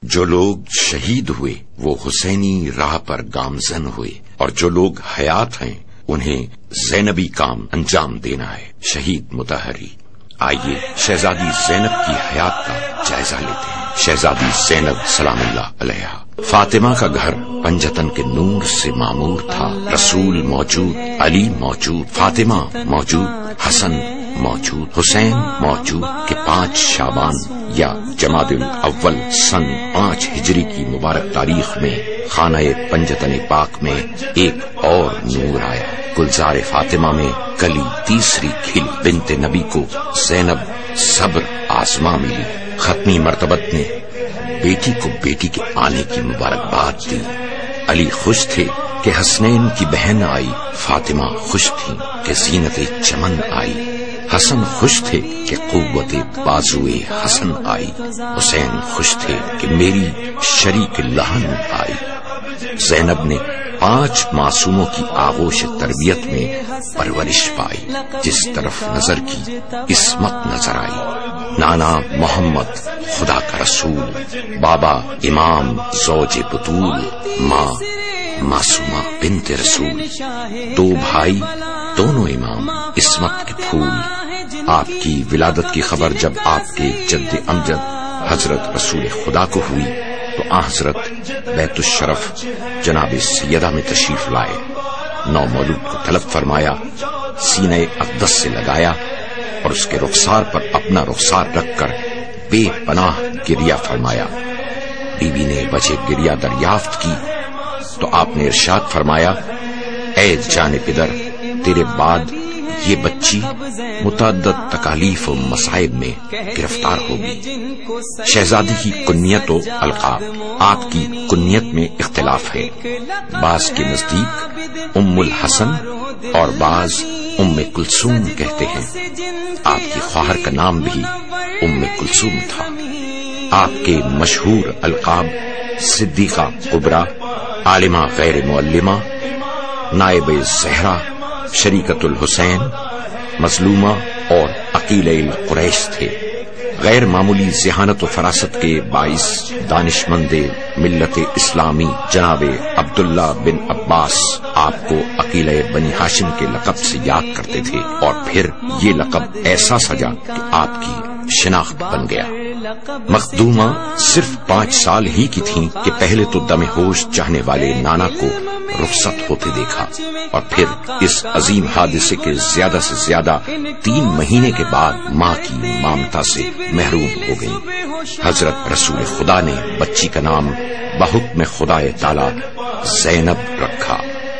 جو لوگ شہید ہوئے وہ حسینی راہ پر گامزن ہوئے، اور جو لوگ حیات ہیں انہیں زینبی کام انجام دینا ہے۔ شہید مطہری۔ آئیے شہزادی زینب کی حیات کا جائزہ لیتے ہیں۔ شہزادی زینب سلام اللہ علیہا۔ فاطمہ کا گھر پنجتن کے نور سے معمور تھا۔ رسول موجود، علی موجود، فاطمہ موجود، حسن موجود، حسین موجود کہ 5 شعبان یا جمادی الاول سن 5 ہجری کی مبارک تاریخ میں خانہ پنجتن پاک میں ایک اور نور آیا۔ گلزار فاطمہ میں کلی تیسری کھل بنت نبی کو زینب صبر آزما ملی۔ ختمی مرتبت نے بیٹی کو بیٹی کے آنے کی مبارکباد دی۔ علی خوش تھے کہ حسنین کی بہن آئی، فاطمہ خوش تھی کہ زینت چمن آئی، حسن خوش تھے کہ قوت بازوئے حسن آئی، حسین خوش تھے کہ میری شریک لہن آئی۔ زینب نے 5 معصوموں کی آغوش تربیت میں پرورش پائی۔ جس طرف نظر کی عصمت نظر آئی۔ نانا محمد خدا کا رسول، بابا امام زوج بطول، ماں معصومہ بنت رسول، 2 بھائی دونوں امام، عصمت کے پھول۔ آپ کی ولادت کی خبر جب آپ کے جد امجد حضرت رسول خدا کو ہوئی تو حضرت بیت الشرف جناب سیدہ میں تشریف لائے، نو مولود کو طلب فرمایا، سینہ اقدس سے لگایا اور اس کے رخسار پر اپنا رخسار رکھ کر بے پناہ گریہ فرمایا۔ بی بی نے وجہ گریہ دریافت کی تو آپ نے ارشاد فرمایا، اے جان پدر، تیرے بعد یہ بچی متعدد تکالیف و مصائب میں گرفتار ہوگی۔ شہزادی کی کنیت و القاب۔ آپ کی کنیت میں اختلاف ہے، بعض کے نزدیک ام الحسن اور بعض ام کلثوم کہتے ہیں۔ آپ کی خواہر کا نام بھی ام کلثوم تھا۔ آپ کے مشہور القاب صدیقہ کبریٰ، عالمہ غیر معلمہ، نائب زہرا، شریکت الحسین، مظلومہ اور عقیلہ القریش تھے۔ غیر معمولی ذہانت و فراست کے باعث دانشمند ملت اسلامی جناب عبداللہ بن عباس آپ کو عقیلہ بنی ہاشم کے لقب سے یاد کرتے تھے، اور پھر یہ لقب ایسا سجا کہ آپ کی شناخت بن گیا۔ مخدومہ صرف 5 سال ہی کی تھیں کہ پہلے تو دم ہوش چاہنے والے نانا کو رخصت ہوتے دیکھا، اور پھر اس عظیم حادثے کے زیادہ سے زیادہ 3 مہینے کے بعد ماں کی مامتا سے محروم ہو گئی۔ حضرت رسول خدا نے بچی کا نام بحکم خدا تعالی زینب رکھا۔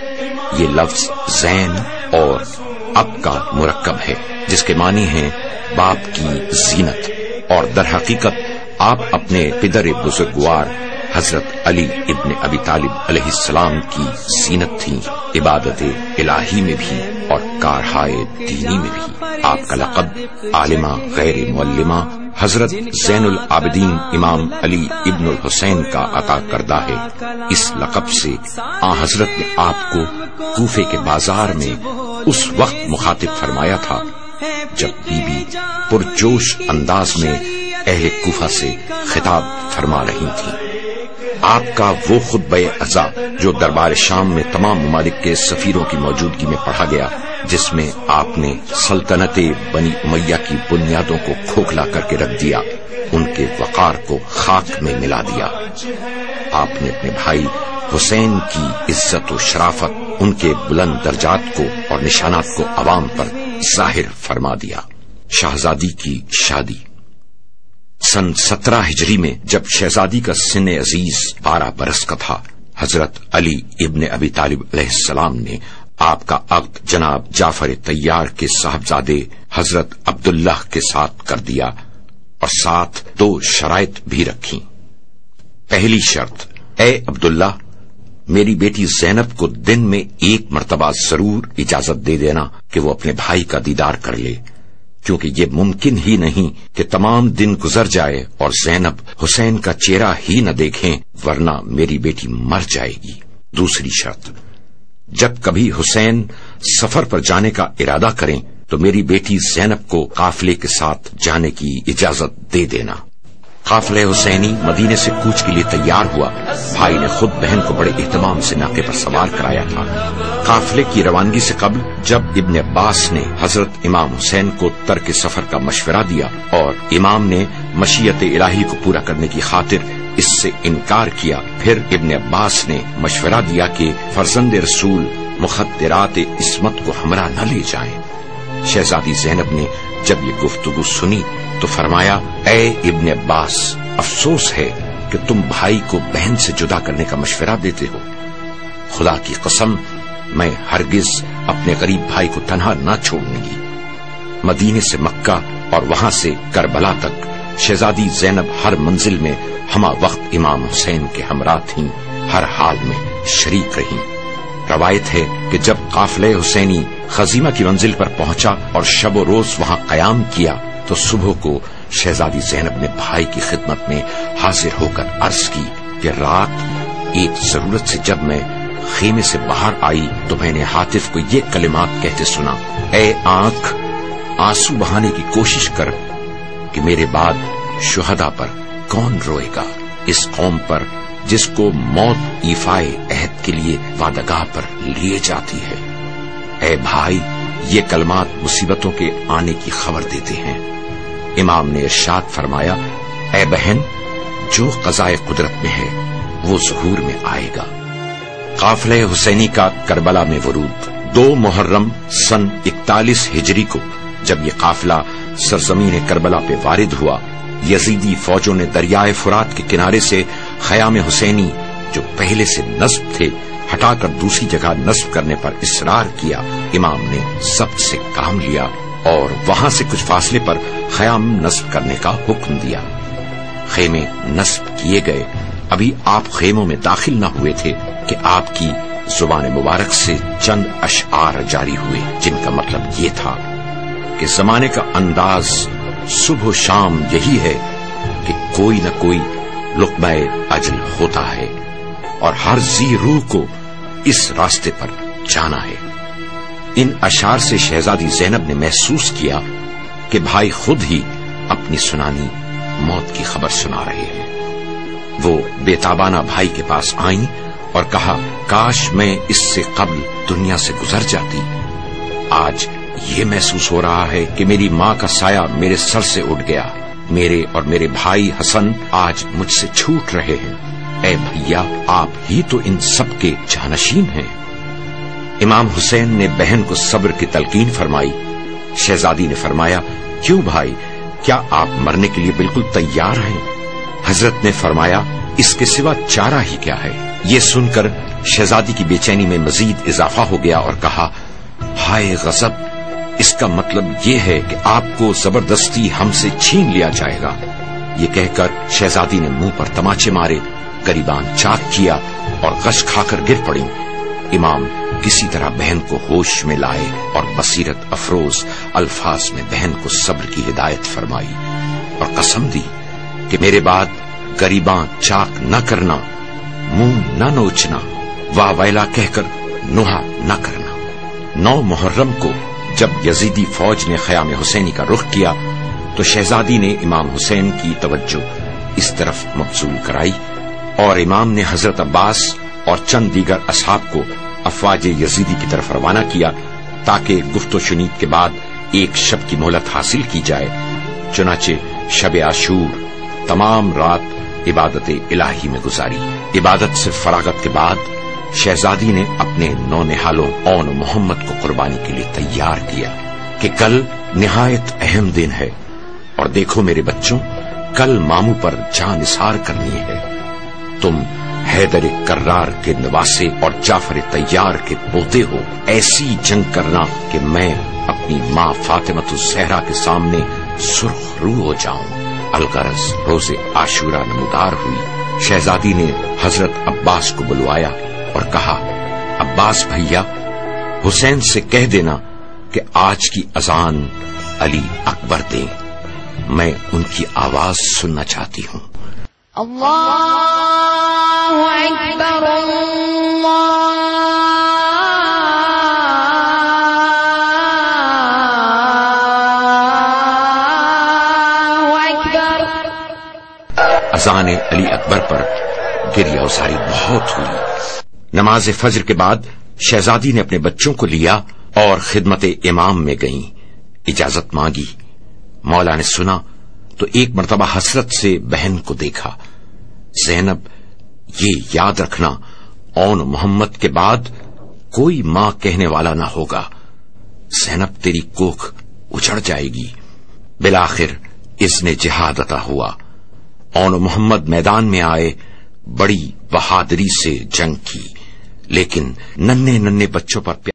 یہ لفظ زین اور اب کا مرکب ہے، جس کے معنی ہیں باپ کی زینت، اور در حقیقت آپ اپنے پدر بزرگوار حضرت علی ابن ابی طالب علیہ السلام کی زینت تھیں، عبادت الہی میں بھی اور کارہائے دینی میں بھی۔ آپ کا لقب عالمہ غیر معلمہ حضرت زین العابدین امام علی ابن الحسین کا عطا کردہ ہے۔ اس لقب سے حضرت نے آپ کو کوفے کے بازار میں اس وقت مخاطب فرمایا تھا جب بی بی پرجوش انداز میں اہل کوفہ سے خطاب فرما رہی تھی۔ آپ کا وہ خطبہ عزا جو دربار شام میں تمام ممالک کے سفیروں کی موجودگی میں پڑھا گیا، جس میں آپ نے سلطنت بنی امیہ کی بنیادوں کو کھوکھلا کر کے رکھ دیا، ان کے وقار کو خاک میں ملا دیا۔ آپ نے اپنے بھائی حسین کی عزت و شرافت، ان کے بلند درجات کو اور نشانات کو عوام پر ظاہر فرما دیا۔ شہزادی کی شادی۔ سن 17 ہجری میں جب شہزادی کا سن عزیز 12 برس کا تھا، حضرت علی ابن ابی طالب علیہ السلام نے آپ کا عقد جناب جعفر طیار کے صاحبزادے حضرت عبداللہ کے ساتھ کر دیا، اور ساتھ 2 شرائط بھی رکھی۔ پہلی شرط، اے عبداللہ، میری بیٹی زینب کو دن میں 1 مرتبہ ضرور اجازت دے دینا کہ وہ اپنے بھائی کا دیدار کر لے، کیونکہ یہ ممکن ہی نہیں کہ تمام دن گزر جائے اور زینب حسین کا چہرہ ہی نہ دیکھیں، ورنہ میری بیٹی مر جائے گی۔ دوسری شرط، جب کبھی حسین سفر پر جانے کا ارادہ کریں تو میری بیٹی زینب کو قافلے کے ساتھ جانے کی اجازت دے دینا۔ قافلہ حسینی مدینے سے کوچ کے لیے تیار ہوا۔ بھائی نے خود بہن کو بڑے اہتمام سے ناقے پر سوار کرایا تھا۔ قافلے کی روانگی سے قبل جب ابن عباس نے حضرت امام حسین کو ترک سفر کا مشورہ دیا اور امام نے مشیت الہی کو پورا کرنے کی خاطر اس سے انکار کیا، پھر ابن عباس نے مشورہ دیا کہ فرزند رسول مخدرات عصمت کو ہمراہ نہ لے جائیں۔ شہزادی زینب نے جب یہ گفتگو سنی تو فرمایا، اے ابن عباس، افسوس ہے کہ تم بھائی کو بہن سے جدا کرنے کا مشورہ دیتے ہو۔ خدا کی قسم، میں ہرگز اپنے غریب بھائی کو تنہا نہ چھوڑوں گی۔ مدینے سے مکہ اور وہاں سے کربلا تک شہزادی زینب ہر منزل میں ہمہ وقت امام حسین کے ہمراہ تھیں، ہر حال میں شریک رہیں۔ روایت ہے کہ جب قافلہ حسینی خزیمہ کی منزل پر پہنچا اور شب و روز وہاں قیام کیا تو صبح کو شہزادی زینب نے بھائی کی خدمت میں حاضر ہو کر عرض کی کہ رات ایک ضرورت سے جب میں خیمے سے باہر آئی تو میں نے حاطف کو یہ کلمات کہتے سنا، اے آنکھ، آنسو بہانے کی کوشش کر کہ میرے بعد شہداء پر کون روئے گا، اس قوم پر جس کو موت ایفائے عہد کے لیے وعدگاہ پر لیے جاتی ہے۔ اے بھائی، یہ کلمات مصیبتوں کے آنے کی خبر دیتے ہیں۔ امام نے ارشاد فرمایا، اے بہن، جو قضائے قدرت میں ہے وہ ظہور میں آئے گا۔ قافلہ حسینی کا کربلا میں ورود 2 محرم سن 41 ہجری کو جب یہ قافلہ سرزمین کربلا پہ وارد ہوا، یزیدی فوجوں نے دریائے فرات کے کنارے سے خیام حسینی جو پہلے سے نصب تھے ہٹا کر دوسری جگہ نصب کرنے پر اصرار کیا۔ امام نے ضبط سے کام لیا اور وہاں سے کچھ فاصلے پر خیام نصب کرنے کا حکم دیا۔ خیمے نصب کیے گئے، ابھی آپ خیموں میں داخل نہ ہوئے تھے کہ آپ کی زبان مبارک سے چند اشعار جاری ہوئے جن کا مطلب یہ تھا کہ زمانے کا انداز صبح و شام یہی ہے کہ کوئی نہ کوئی لقمہ اجل ہوتا ہے اور ہر ذی روح کو اس راستے پر جانا ہے۔ ان اشعار سے شہزادی زینب نے محسوس کیا کہ بھائی خود ہی اپنی سنانی موت کی خبر سنا رہے ہیں۔ وہ بےتابانہ بھائی کے پاس آئیں اور کہا، کاش میں اس سے قبل دنیا سے گزر جاتی۔ آج یہ محسوس ہو رہا ہے کہ میری ماں کا سایہ میرے سر سے اٹھ گیا، میرے اور میرے بھائی حسن آج مجھ سے چھوٹ رہے ہیں۔ اے بھیا، آپ ہی تو ان سب کے جانشین ہیں۔ امام حسین نے بہن کو صبر کی تلقین فرمائی۔ شہزادی نے فرمایا، کیوں بھائی، کیا آپ مرنے کے لیے بالکل تیار ہیں؟ حضرت نے فرمایا، اس کے سوا چارہ ہی کیا ہے؟ یہ سن کر شہزادی کی بے چینی میں مزید اضافہ ہو گیا اور کہا، ہائے غضب، اس کا مطلب یہ ہے کہ آپ کو زبردستی ہم سے چھین لیا جائے گا۔ یہ کہہ کر شہزادی نے منہ پر تماچے مارے، گریبان چاک کیا اور غش کھا کر گر پڑی۔ امام کسی طرح بہن کو ہوش میں لائے اور بصیرت افروز الفاظ میں بہن کو صبر کی ہدایت فرمائی اور قسم دی کہ میرے بعد گریبان چاک نہ کرنا، منہ نہ نوچنا، واہ ویلا کہہ کر نوحہ نہ کرنا۔ 9 محرم کو جب یزیدی فوج نے خیام حسینی کا رخ کیا تو شہزادی نے امام حسین کی توجہ اس طرف مبذول کرائی اور امام نے حضرت عباس اور چند دیگر اصحاب کو افواج یزیدی کی طرف روانہ کیا تاکہ گفت و شنید کے بعد ایک شب کی مہلت حاصل کی جائے۔ چنانچہ شب عاشور تمام رات عبادت الہی میں گزاری۔ عبادت سے فراغت کے بعد شہزادی نے اپنے 9 نہالوں اون محمد کو قربانی کے لیے تیار کیا کہ کل نہایت اہم دن ہے اور دیکھو میرے بچوں، کل ماموں پر جان نثار کرنی ہے۔ تم حیدر کرار کے نواسے اور جعفر طیار کے پوتے ہو، ایسی جنگ کرنا کہ میں اپنی ماں فاطمۃ الزہرا کے سامنے سرخ رو ہو جاؤں۔ الغرض روز عاشورہ نمودار ہوئی۔ شہزادی نے حضرت عباس کو بلوایا اور کہا، عباس بھیا، حسین سے کہہ دینا کہ آج کی اذان علی اکبر دیں، میں ان کی آواز سننا چاہتی ہوں۔ اللہ اکبر، اللہ اکبر، اذان علی اکبر پر گریہ وزاری بہت ہوئی۔ نماز فجر کے بعد شہزادی نے اپنے بچوں کو لیا اور خدمت امام میں گئیں، اجازت مانگی۔ مولا نے سنا تو ایک مرتبہ حسرت سے بہن کو دیکھا۔ زینب، یہ یاد رکھنا، اون محمد کے بعد کوئی ماں کہنے والا نہ ہوگا۔ زینب، تیری کوکھ اجڑ جائے گی۔ بالآخر اذن جہاد عطا ہوا۔ اون محمد میدان میں آئے، بڑی بہادری سے جنگ کی، لیکن ننھے ننھے بچوں پر